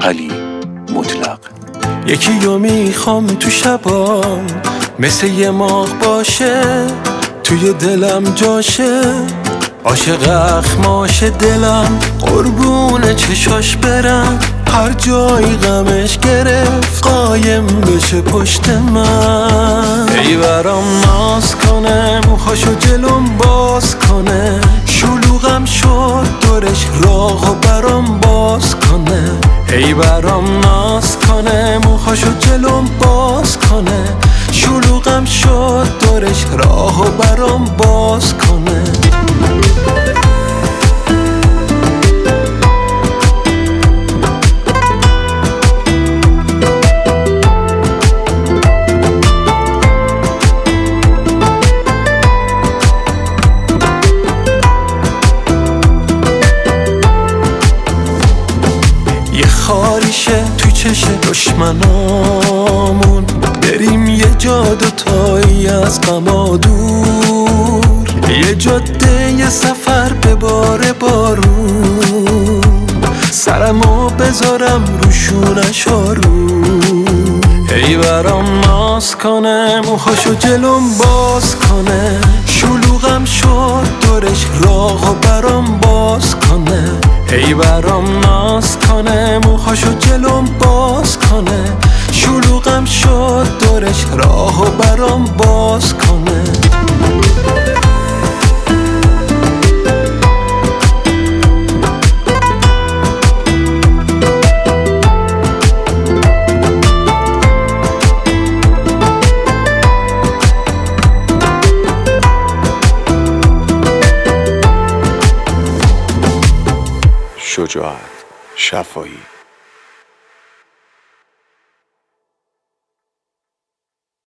علی مطلق. یکی رو میخوام تو شبام مثل یه ماه باشه، توی دلم جاشه، عاشق اخماش دلم، قربون چشاش برم، هر جایی غمش گرفت قایم بشه پشت من. ای برام ناز کنه، موهاشو جلوم باز کنه، شلوغم شد دورش راهو برام باز کنه. ای برام ناز کنه، موهاشو جلوم باز کنه، شلوغم شد دورش راهو برام باز کنه. خاریشه تو چش دشمنامون، بریم یه جا دوتایی از غما دور، یه جاده یه سفر به بار بارون، سرمو بذارم روشونش آروم. ای برام ناز کنه، موهاشو جلوم باز کنه، شلوغم شد دورش راهو برام باز کنه. ای برام ناز کنه، موهاشو جلوم باز کنه، شلوغم شد دورش راهو برام باز کنه. شجاعت شفایی.